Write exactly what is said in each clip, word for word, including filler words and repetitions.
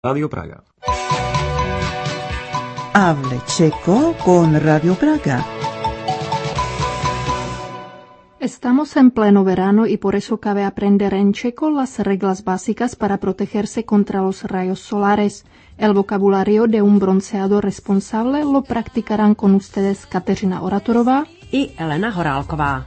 Radio Praga. Hable checo con Radio Praga. Estamos en pleno verano y por eso cabe aprender en checo las reglas básicas para protegerse contra los rayos solares. El vocabulario de un bronceado responsable lo practicarán con ustedes Kateřina Oratorová y Elena Horálková.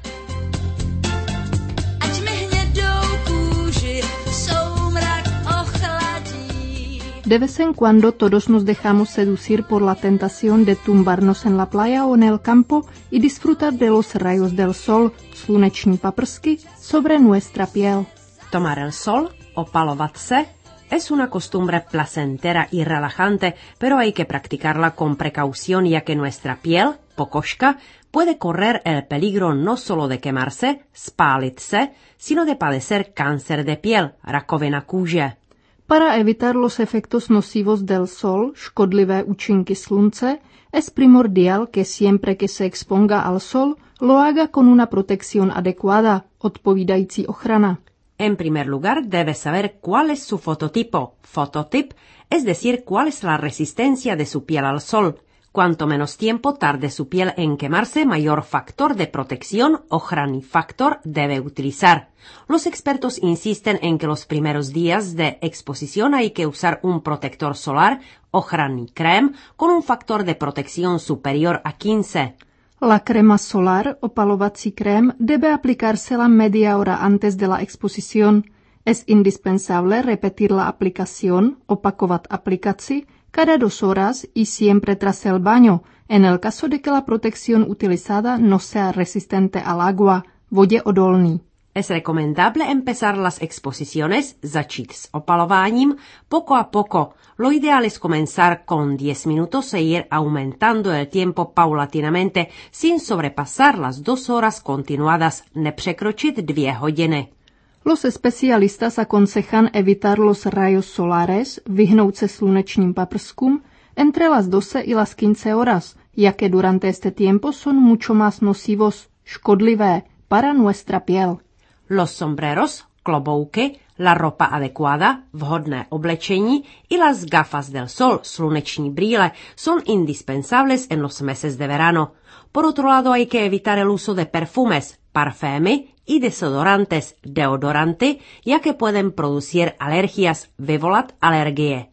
De vez en cuando todos nos dejamos seducir por la tentación de tumbarnos en la playa o en el campo y disfrutar de los rayos del sol, sluneční paprsky, sobre nuestra piel. Tomar el sol, opalovat se, es una costumbre placentera y relajante, pero hay que practicarla con precaución ya que nuestra piel, pokožka, puede correr el peligro no solo de quemarse, spálit se, sino de padecer cáncer de piel, rakovina kůže. Para evitar los efectos nocivos del sol, škodlivé účinky slunce, es primordial que siempre que se exponga al sol, lo haga con una protección adecuada, odpovídající ochrana. En primer lugar, debe saber cuál es su fototipo, fototip, es decir, cuál es la resistencia de su piel al sol. Cuanto menos tiempo tarde su piel en quemarse, mayor factor de protección, ochranný factor, debe utilizar. Los expertos insisten en que los primeros días de exposición hay que usar un protector solar, ochranný krém, con un factor de protección superior a quince. La crema solar, opalovací krém, debe aplicársela media hora antes de la exposición. Es indispensable repetir la aplicación, opakovat aplikaci, cada dos horas y siempre tras el baño, en el caso de que la protección utilizada no sea resistente al agua, vodě odolný. Es recomendable empezar las exposiciones, začít s opalováním, poco a poco. Lo ideal es comenzar con diez minutos e ir aumentando el tiempo paulatinamente, sin sobrepasar las dos horas continuadas, nepřekročit dvě hodiny. Los especialistas aconsejan evitar los rayos solares, vyhnout se slunečním paprskům, entre las doce y las quince horas, ya que durante este tiempo son mucho más nocivos, škodlivé, para nuestra piel. Los sombreros, klobouky, la ropa adecuada, vhodné oblečení y las gafas del sol, sluneční brýle, son indispensables en los meses de verano. Por otro lado, hay que evitar el uso de perfumes, parfémy y desodorantes, deodoranty, ya que pueden producir alergias, vyvolat alergie.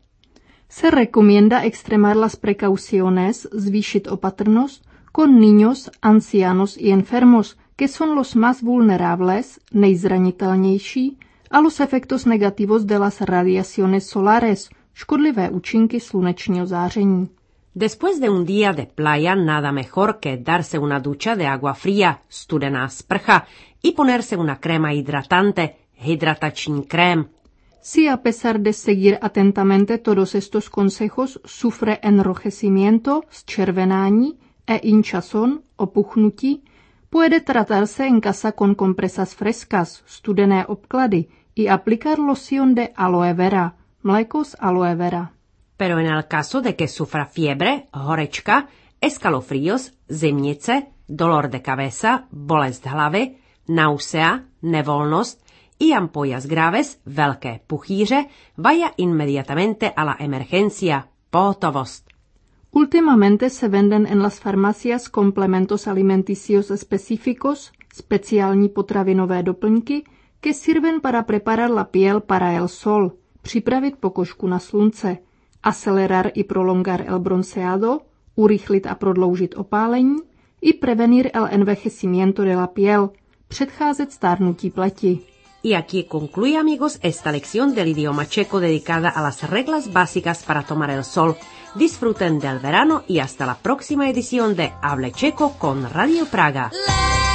Se recomienda extremar las precauciones, zvýšit opatrnost, con niños, ancianos y enfermos, que son los más vulnerables, nejzranitelnější, a los efectos negativos de las radiaciones solares, škodlivé účinky slunečního záření. Después de un día de playa, nada mejor que darse una ducha de agua fría, studená sprcha, y ponerse una crema hidratante, hidratační krém. Si a pesar de seguir atentamente todos estos consejos sufre enrojecimiento, zčervenání e hinchazón, opuchnutí, puede tratarse en casa con compresas frescas, studené obklady y aplicar loción de aloe vera, mléko z aloe vera. Pero en el caso de que sufra fiebre, horečka, escalofríos, zimnice, dolor de cabeza, bolest hlavy, náusea, nevolnost y ampollas graves, velké puchýře, vaya inmediatamente a la emergencia, pohotovost. Últimamente se venden en las farmacias complementos alimenticios específicos, speciální potravinové doplňky, que sirven para preparar la piel para el sol, připravit pokožku na slunce, acelerar y prolongar el bronceado, urychlit a prodloužit opálení y prevenir el envejecimiento de la piel, předcházet stárnutí pleti. Y aquí concluye, amigos, esta lección del idioma checo dedicada a las reglas básicas para tomar el sol. Disfruten del verano y hasta la próxima edición de Hable Checo con Radio Praga.